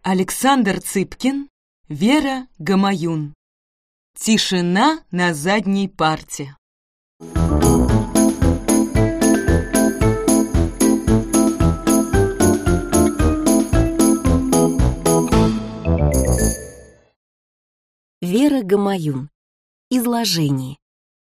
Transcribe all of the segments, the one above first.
Александр Цыпкин, Вера Гамаюн. Тишина на задней парте. Вера Гамаюн. Изложение.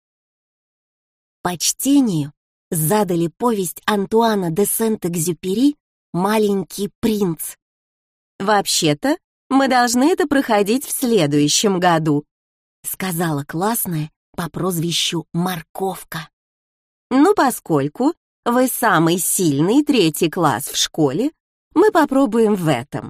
По чтению задали повесть Антуана де Сент-Экзюпери «Маленький принц». «Вообще-то, мы должны это проходить в следующем году», сказала классная по прозвищу Морковка. «Ну, поскольку вы самый сильный 3-й класс в школе, мы попробуем в этом».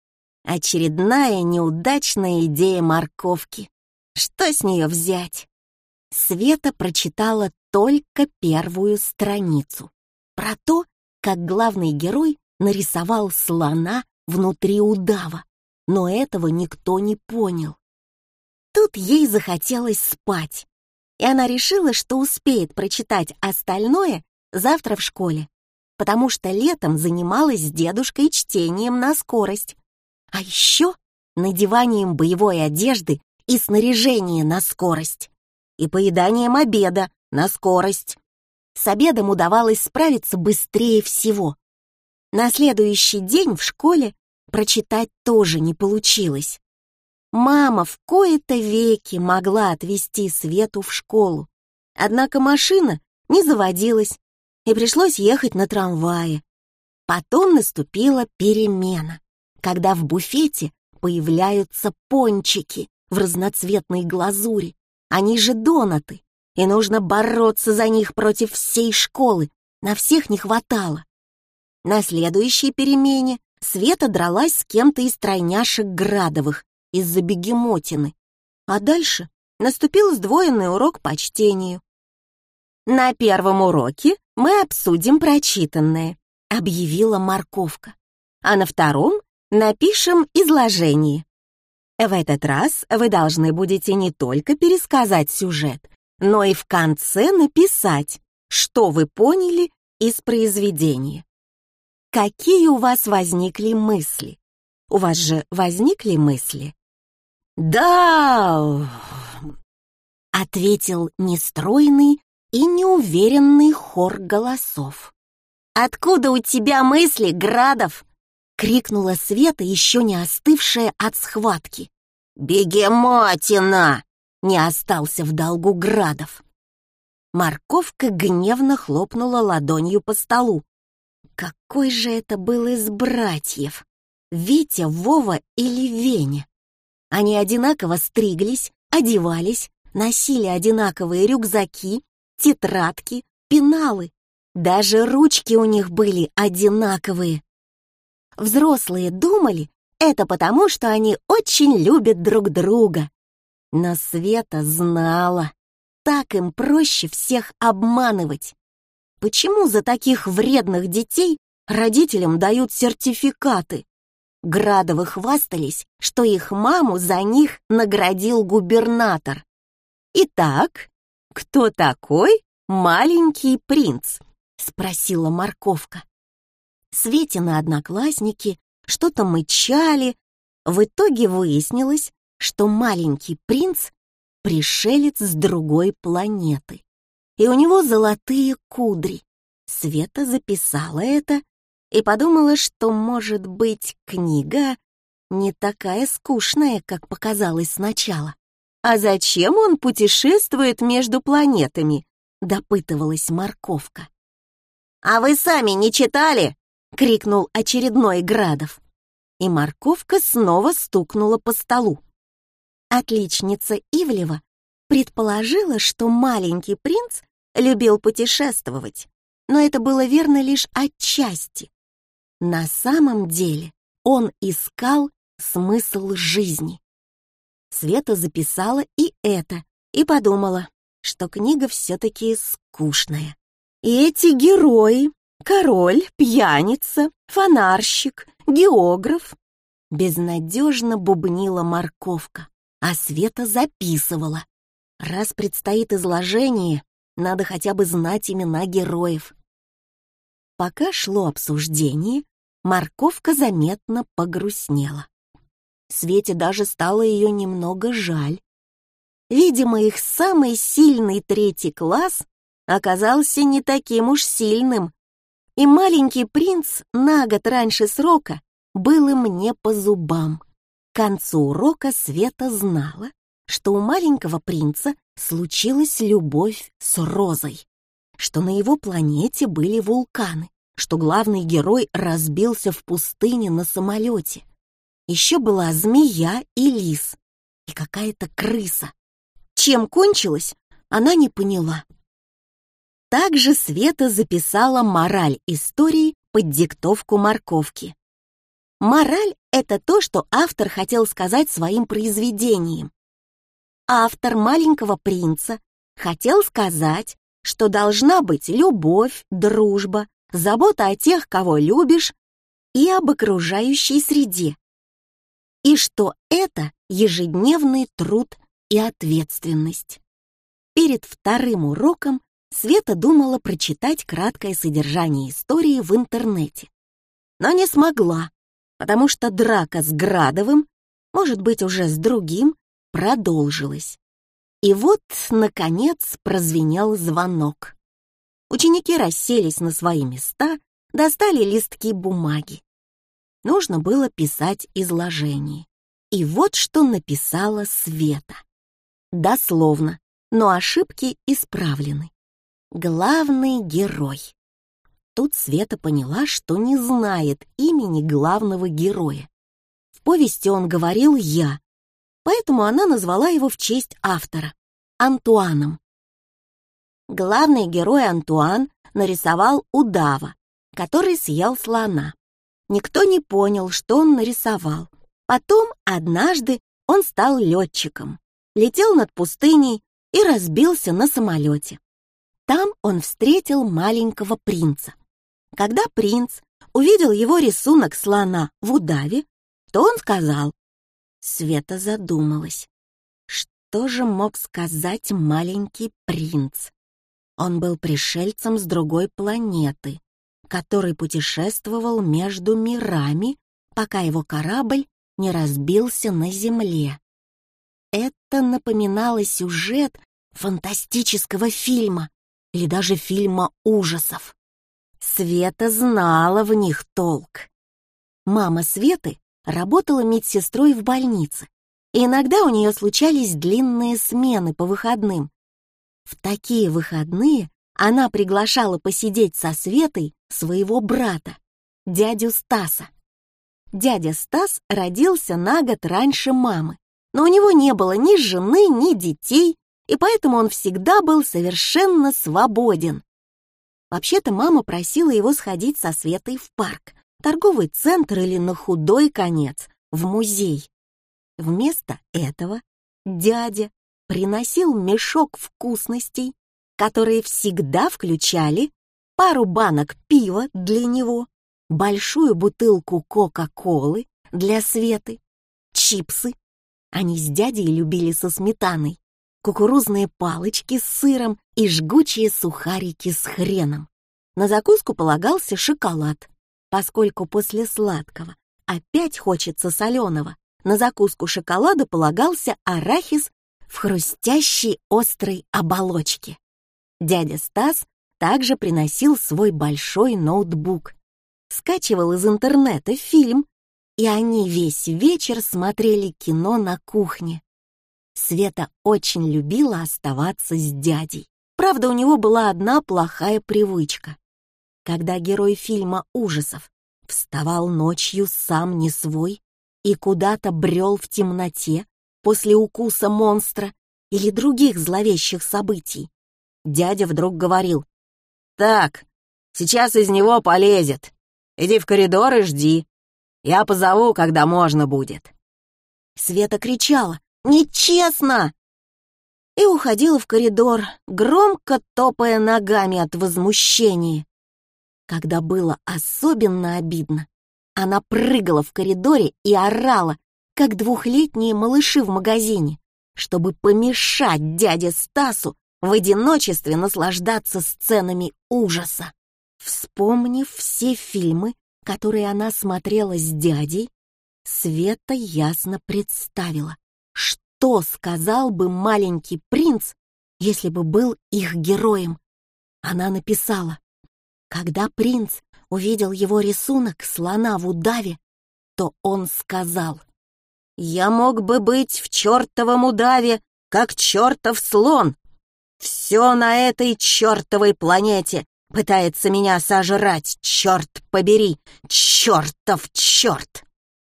Очередная неудачная идея Морковки. Что с нее взять? Света прочитала только первую страницу про то, как главный герой нарисовал слона внутри удава, но этого никто не понял. Тут ей захотелось спать, и она решила, что успеет прочитать остальное завтра в школе, потому что летом занималась с дедушкой чтением на скорость, а еще надеванием боевой одежды и снаряжения на скорость, и поеданием обеда на скорость. С обедом удавалось справиться быстрее всего. На следующий день в школе прочитать тоже не получилось. Мама в кои-то веки могла отвезти Свету в школу, однако машина не заводилась, и пришлось ехать на трамвае. Потом наступила перемена, когда в буфете появляются пончики в разноцветной глазури, они же донаты, и нужно бороться за них против всей школы, на всех не хватало. На следующей перемене Света дралась с кем-то из тройняшек Градовых из-за бегемотины, а дальше наступил сдвоенный урок по чтению. «На первом уроке мы обсудим прочитанное», — объявила Морковка, «а на втором напишем изложение. В этот раз вы должны будете не только пересказать сюжет, но и в конце написать, что вы поняли из произведения. Какие у вас возникли мысли? У вас же возникли мысли?» «Да!» — ответил нестройный и неуверенный хор голосов. «Откуда у тебя мысли, Градов?» — крикнула Света, еще не остывшая от схватки. «Бегемотина!» — не остался в долгу Градов. Морковка гневно хлопнула ладонью по столу. Какой же это был из братьев? Витя, Вова или Веня? Они одинаково стриглись, одевались, носили одинаковые рюкзаки, тетрадки, пеналы. Даже ручки у них были одинаковые. Взрослые думали, это потому, что они очень любят друг друга. Но Света знала, так им проще всех обманывать. Почему за таких вредных детей родителям дают сертификаты? Градовы хвастались, что их маму за них наградил губернатор. «Итак, кто такой маленький принц?» — спросила Морковка. Светины одноклассники что-то мычали. В итоге выяснилось, что маленький принц — пришелец с другой планеты, и у него золотые кудри. Света записала это и подумала, что, может быть, книга не такая скучная, как показалось сначала. «А зачем он путешествует между планетами?» — допытывалась Морковка. «А вы сами не читали?» — крикнул очередной Градов. И Морковка снова стукнула по столу. Отличница Ивлева предположила, что маленький принц любил путешествовать, но это было верно лишь отчасти. На самом деле он искал смысл жизни. Света записала и это, и подумала, что книга все-таки скучная. И эти герои — король, пьяница, фонарщик, географ — безнадежно бубнила Морковка, а Света записывала. Раз предстоит изложение, надо хотя бы знать имена героев. Пока шло обсуждение, Морковка заметно погрустнела. Свете даже стало ее немного жаль. Видимо, их самый сильный 3 класс оказался не таким уж сильным, и маленький принц на год раньше срока был им не по зубам. К концу урока Света знала, что у маленького принца случилась любовь с Розой, что на его планете были вулканы, что главный герой разбился в пустыне на самолете. Еще была змея и лис, и какая-то крыса. Чем кончилось, она не поняла. Также Света записала мораль истории под диктовку морковки. Мораль — это то, что автор хотел сказать своим произведением. Автор «Маленького принца» хотел сказать, что должна быть любовь, дружба, забота о тех, кого любишь, и об окружающей среде. И что это ежедневный труд и ответственность. Перед вторым уроком Света думала прочитать краткое содержание истории в интернете, но не смогла, потому что драка с Градовым, может быть, уже с другим, продолжилась. И вот, наконец, прозвенел звонок. Ученики расселись на свои места, достали листки бумаги. Нужно было писать изложение. И вот что написала Света. Дословно, но ошибки исправлены. Главный герой. Тут Света поняла, что не знает имени главного героя. В повести он говорил «я», поэтому она назвала его в честь автора — Антуаном. Главный герой Антуан нарисовал удава, который съел слона. Никто не понял, что он нарисовал. Потом, однажды, он стал летчиком, летел над пустыней и разбился на самолете. Там он встретил маленького принца. Когда принц увидел его рисунок слона в удаве, то он сказал. Света задумалась. Что же мог сказать маленький принц? Он был пришельцем с другой планеты, который путешествовал между мирами, пока его корабль не разбился на земле. Это напоминало сюжет фантастического фильма или даже фильма ужасов. Света знала в них толк. Мама Светы работала медсестрой в больнице, и иногда у нее случались длинные смены по выходным. В такие выходные она приглашала посидеть со Светой своего брата, дядю Стаса. Дядя Стас родился на год раньше мамы, но у него не было ни жены, ни детей, и поэтому он всегда был совершенно свободен. Вообще-то мама просила его сходить со Светой в парк, торговый центр или на худой конец, в музей. Вместо этого дядя приносил мешок вкусностей, которые всегда включали пару банок пива для него, большую бутылку Кока-Колы для Светы, чипсы. Они с дядей любили со сметаной, кукурузные палочки с сыром и жгучие сухарики с хреном. На закуску полагался шоколад, поскольку после сладкого опять хочется соленого. На закуску шоколада полагался арахис в хрустящей острой оболочке. Дядя Стас также приносил свой большой ноутбук, скачивал из интернета фильм, и они весь вечер смотрели кино на кухне. Света очень любила оставаться с дядей. Правда, у него была одна плохая привычка. Когда герой фильма ужасов вставал ночью сам не свой и куда-то брел в темноте после укуса монстра или других зловещих событий, дядя вдруг говорил: «Так, сейчас из него полезет. Иди в коридор и жди. Я позову, когда можно будет». Света кричала: «Нечестно!» и уходила в коридор, громко топая ногами от возмущения. Когда было особенно обидно, она прыгала в коридоре и орала, как 2-летние малыши в магазине, чтобы помешать дяде Стасу в одиночестве наслаждаться сценами ужаса. Вспомнив все фильмы, которые она смотрела с дядей, Света ясно представила, что сказал бы маленький принц, если бы был их героем. Она написала: когда принц увидел его рисунок слона в удаве, то он сказал: «Я мог бы быть в чертовом удаве, как чертов слон. Все на этой чертовой планете пытается меня сожрать, черт побери, чертов черт!»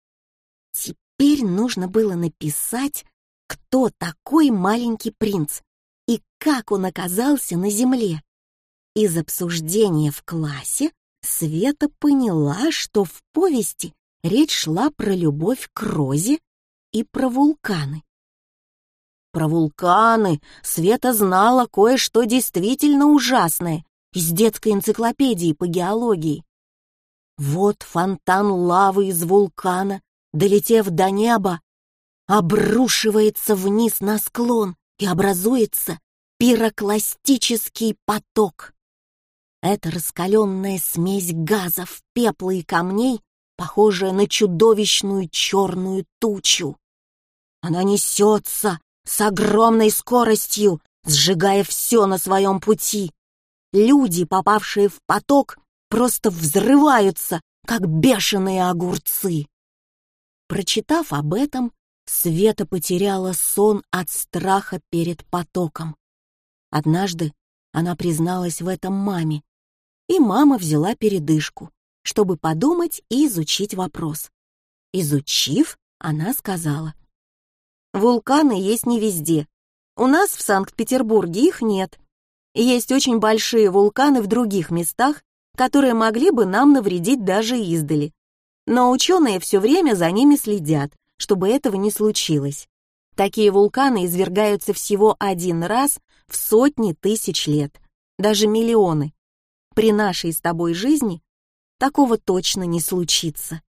Теперь нужно было написать, кто такой маленький принц и как он оказался на земле. Из обсуждения в классе Света поняла, что в повести речь шла про любовь к Розе и про вулканы. Про вулканы Света знала кое-что действительно ужасное из детской энциклопедии по геологии. Вот фонтан лавы из вулкана, долетев до неба, обрушивается вниз на склон и образуется пирокластический поток. Это раскаленная смесь газов, пепла и камней, похожая на чудовищную черную тучу. Она несется с огромной скоростью, сжигая все на своем пути. Люди, попавшие в поток, просто взрываются, как бешеные огурцы. Прочитав об этом, Света потеряла сон от страха перед потоком. Однажды она призналась в этом маме, и мама взяла передышку, чтобы подумать и изучить вопрос. Изучив, она сказала: «Вулканы есть не везде. У нас в Санкт-Петербурге их нет. Есть очень большие вулканы в других местах, которые могли бы нам навредить даже издали. Но ученые все время за ними следят, чтобы этого не случилось. Такие вулканы извергаются всего один раз в сотни тысяч лет, даже миллионы. При нашей с тобой жизни такого точно не случится».